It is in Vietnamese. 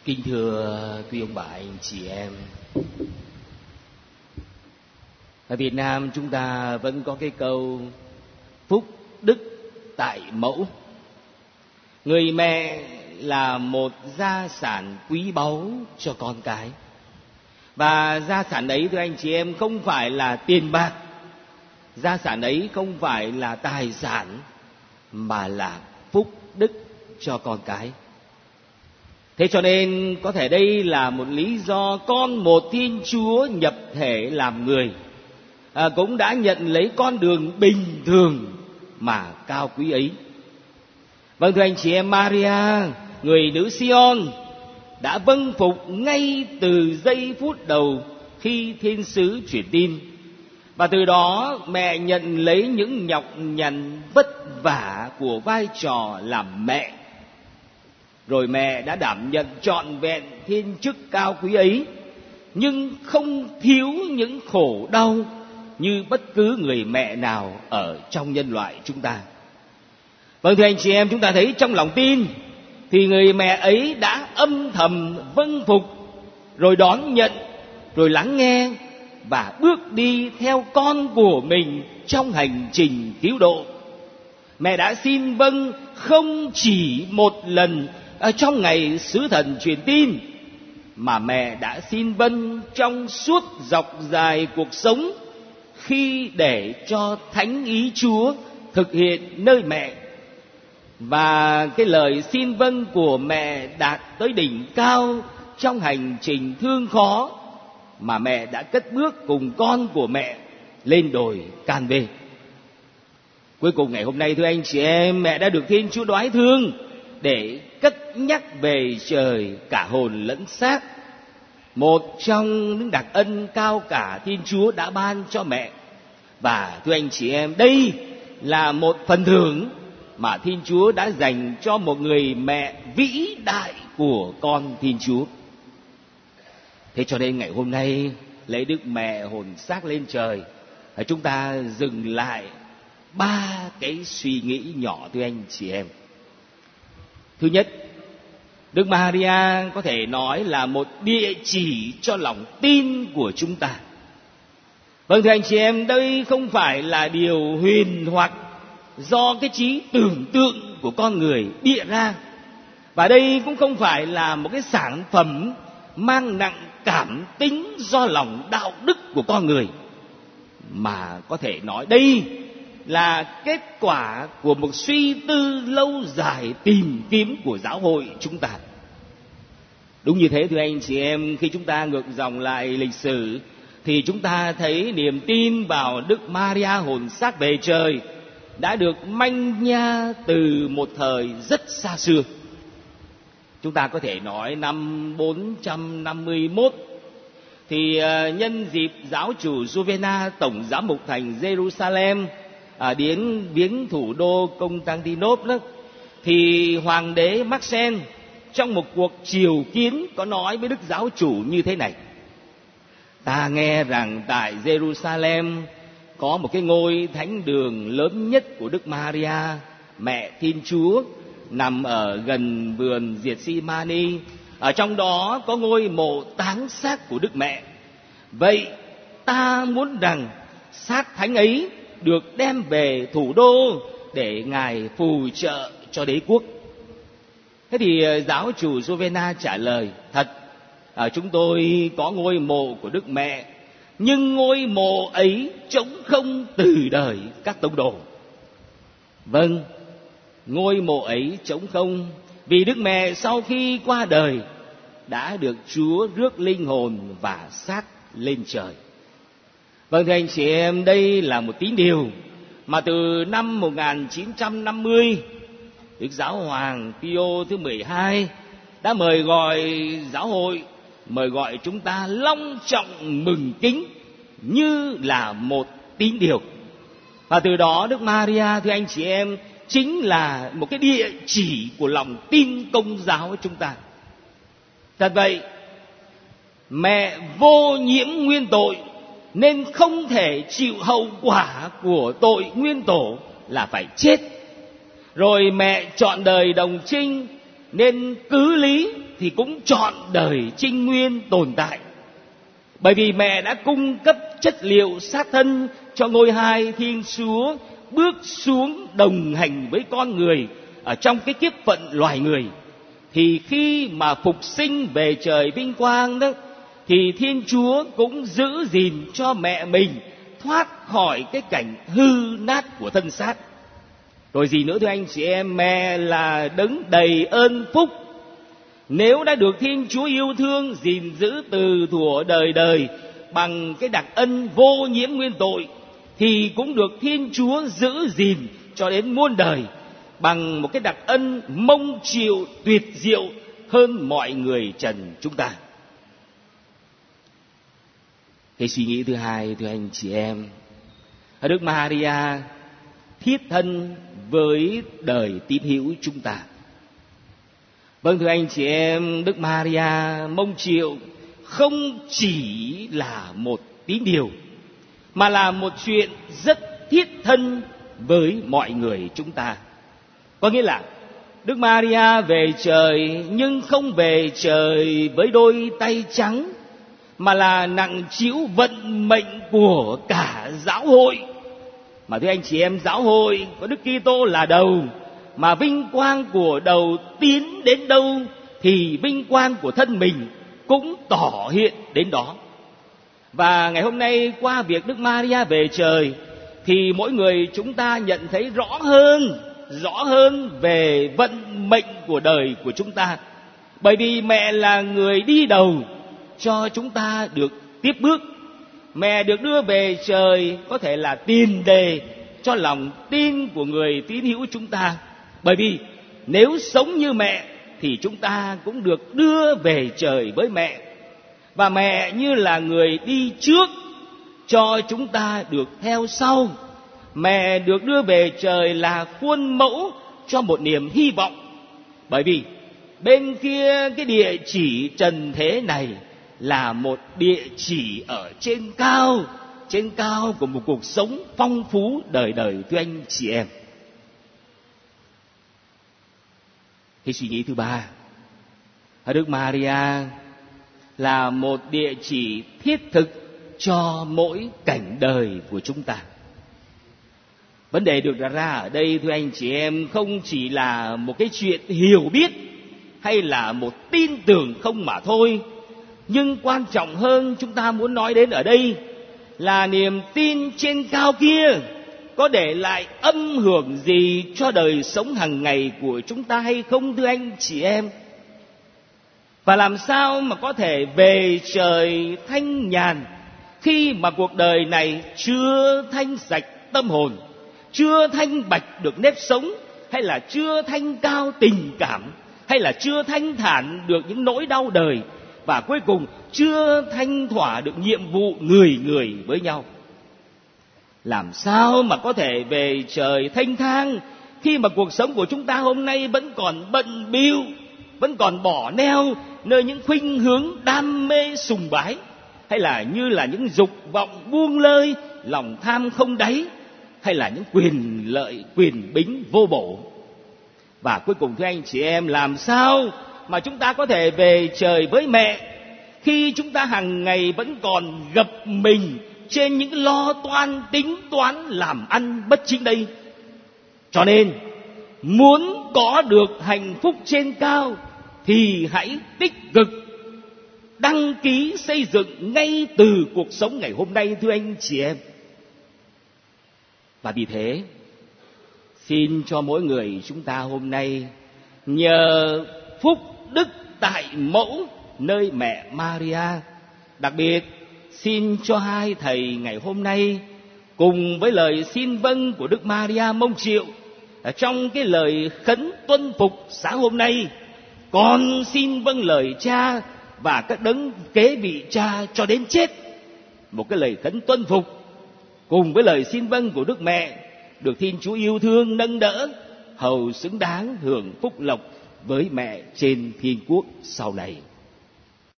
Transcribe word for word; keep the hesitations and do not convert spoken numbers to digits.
Kính thưa quý ông bà anh chị em, ở Việt Nam chúng ta vẫn có cái câu phúc đức tại mẫu. Người mẹ là một gia sản quý báu cho con cái. Và gia sản ấy thưa anh chị em không phải là tiền bạc, gia sản ấy không phải là tài sản, mà là phúc đức cho con cái. Thế cho nên có thể đây là một lý do con một Thiên Chúa nhập thể làm người à, cũng đã nhận lấy con đường bình thường mà cao quý ấy. Vâng thưa anh chị em, Maria, người nữ Sion, đã vâng phục ngay từ giây phút đầu khi thiên sứ truyền tin. Và từ đó mẹ nhận lấy những nhọc nhằn vất vả của vai trò làm mẹ. Rồi mẹ đã đảm nhận trọn vẹn thiên chức cao quý ấy, nhưng không thiếu những khổ đau như bất cứ người mẹ nào ở trong nhân loại chúng ta. Vâng thưa anh chị em, chúng ta thấy trong lòng tin thì người mẹ ấy đã âm thầm vâng phục, rồi đón nhận, rồi lắng nghe và bước đi theo con của mình trong hành trình cứu độ. Mẹ đã xin vâng không chỉ một lần ở trong ngày sứ thần truyền tin, mà mẹ đã xin vâng trong suốt dọc dài cuộc sống khi để cho thánh ý Chúa thực hiện nơi mẹ. Và cái lời xin vâng của mẹ đạt tới đỉnh cao trong hành trình thương khó mà mẹ đã cất bước cùng con của mẹ lên đồi Can Vê. Cuối cùng ngày hôm nay thưa anh chị em, mẹ đã được Thiên Chúa đoái thương để cất nhắc về trời cả hồn lẫn xác, một trong những đặc ân cao cả Thiên Chúa đã ban cho mẹ. Và thưa anh chị em, đây là một phần thưởng mà Thiên Chúa đã dành cho một người mẹ vĩ đại của con Thiên Chúa. Thế cho nên ngày hôm nay lễ Đức Mẹ hồn xác lên trời, chúng ta dừng lại ba cái suy nghĩ nhỏ thưa anh chị em. Thứ nhất, Đức Maria có thể nói là một địa chỉ cho lòng tin của chúng ta. Vâng thưa anh chị em, đây không phải là điều huyền hoặc do cái trí tưởng tượng của con người bịa ra. Và đây cũng không phải là một cái sản phẩm mang nặng cảm tính do lòng đạo đức của con người, mà có thể nói đây là kết quả của một suy tư lâu dài tìm kiếm của giáo hội chúng ta. Đúng như thế thưa anh chị em, khi chúng ta ngược dòng lại lịch sử thì chúng ta thấy niềm tin vào Đức Maria hồn xác về trời đã được manh nha từ một thời rất xa xưa. Chúng ta có thể nói năm bốn trăm năm mươi mốt thì nhân dịp giáo chủ Giuvena, tổng giám mục thành Jerusalem, à, đến viếng thủ đô Constantinople, thì hoàng đế Maxen trong một cuộc triều kiến có nói với đức giáo chủ như thế này: ta nghe rằng tại Jerusalem có một cái ngôi thánh đường lớn nhất của Đức Maria, mẹ Thiên Chúa, nằm ở gần vườn Gethsemani. Ở trong đó có ngôi mộ táng xác của Đức Mẹ. Vậy ta muốn rằng xác thánh ấy được đem về thủ đô để Ngài phù trợ cho đế quốc. Thế thì giáo chủ Giuvena trả lời: thật, à, chúng tôi có ngôi mộ của Đức Mẹ, nhưng ngôi mộ ấy trống không từ đời các tông đồ. Vâng, ngôi mộ ấy trống không vì Đức Mẹ sau khi qua đời đã được Chúa rước linh hồn và xác lên trời. Vâng thưa anh chị em, đây là một tín điều mà từ năm một nghìn chín trăm năm mươi, Đức Giáo Hoàng Pio thứ mười hai đã mời gọi giáo hội, mời gọi chúng ta long trọng mừng kính như là một tín điều. Và từ đó Đức Maria thưa anh chị em chính là một cái địa chỉ của lòng tin Công giáo của chúng ta. Thật vậy, mẹ vô nhiễm nguyên tội nên không thể chịu hậu quả của tội nguyên tổ là phải chết. Rồi mẹ trọn đời đồng trinh nên cứ lý thì cũng trọn đời trinh nguyên tồn tại. Bởi vì mẹ đã cung cấp chất liệu xác thân cho ngôi hai Thiên Chúa bước xuống đồng hành với con người ở trong cái kiếp phận loài người. Thì khi mà phục sinh về trời vinh quang đó, thì Thiên Chúa cũng giữ gìn cho mẹ mình thoát khỏi cái cảnh hư nát của thân xác. Rồi gì nữa thưa anh chị em, mẹ là đấng đầy ơn phúc. Nếu đã được Thiên Chúa yêu thương gìn giữ từ thuở đời đời bằng cái đặc ân vô nhiễm nguyên tội, thì cũng được Thiên Chúa giữ gìn cho đến muôn đời bằng một cái đặc ân mông chịu tuyệt diệu hơn mọi người trần chúng ta. Cái suy nghĩ thứ hai thưa anh chị em, Đức Maria thiết thân với đời tín hữu chúng ta. Vâng thưa anh chị em, Đức Maria mông chịu không chỉ là một tín điều, mà là một chuyện rất thiết thân với mọi người chúng ta. Có nghĩa là Đức Maria về trời nhưng không về trời với đôi tay trắng, mà là nặng trĩu vận mệnh của cả giáo hội. Mà thưa anh chị em, giáo hội có Đức Kitô là đầu, mà vinh quang của đầu tiến đến đâu thì vinh quang của thân mình cũng tỏ hiện đến đó. Và ngày hôm nay qua việc Đức Maria về trời, thì mỗi người chúng ta nhận thấy rõ hơn, rõ hơn về vận mệnh của đời của chúng ta. Bởi vì mẹ là người đi đầu cho chúng ta được tiếp bước. Mẹ được đưa về trời có thể là tiền đề cho lòng tin của người tín hữu chúng ta. Bởi vì nếu sống như mẹ thì chúng ta cũng được đưa về trời với mẹ. Và mẹ như là người đi trước cho chúng ta được theo sau. Mẹ được đưa về trời là khuôn mẫu cho một niềm hy vọng. Bởi vì bên kia cái địa chỉ trần thế này là một địa chỉ ở trên cao, trên cao của một cuộc sống phong phú đời đời thưa anh chị em. Cái suy nghĩ thứ ba, Đức Maria là một địa chỉ thiết thực cho mỗi cảnh đời của chúng ta. Vấn đề được đặt ra ở đây thưa anh chị em không chỉ là một cái chuyện hiểu biết hay là một tin tưởng không mà thôi, nhưng quan trọng hơn chúng ta muốn nói đến ở đây là niềm tin trên cao kia có để lại âm hưởng gì cho đời sống hàng ngày của chúng ta hay không thưa anh chị em. Và làm sao mà có thể về trời thanh nhàn khi mà cuộc đời này chưa thanh sạch tâm hồn, chưa thanh bạch được nếp sống, hay là chưa thanh cao tình cảm, hay là chưa thanh thản được những nỗi đau đời, và cuối cùng chưa thanh thỏa được nhiệm vụ người người với nhau. Làm sao mà có thể về trời thanh thang khi mà cuộc sống của chúng ta hôm nay vẫn còn bận bịu, vẫn còn bỏ neo nơi những khuynh hướng đam mê sùng bái, hay là như là những dục vọng buông lơi, lòng tham không đáy, hay là những quyền lợi, quyền bính vô bổ. Và cuối cùng thưa anh chị em, làm sao mà chúng ta có thể về trời với mẹ khi chúng ta hàng ngày vẫn còn gập mình trên những lo toan tính toán làm ăn bất chính đây. Cho nên muốn có được hạnh phúc trên cao thì hãy tích cực đăng ký xây dựng ngay từ cuộc sống ngày hôm nay thưa anh chị em. Và vì thế xin cho mỗi người chúng ta hôm nay nhờ phúc đức tại mẫu nơi mẹ Maria, đặc biệt xin cho hai thầy ngày hôm nay cùng với lời xin vâng của Đức Maria mông chịu trong cái lời khấn tuân phục sáng hôm nay, con xin vâng lời cha và các đấng kế vị cha cho đến chết. Một cái lời khấn tuân phục cùng với lời xin vâng của Đức Mẹ được Thiên Chúa yêu thương nâng đỡ, hầu xứng đáng hưởng phúc lộc với mẹ trên thiên quốc sau này.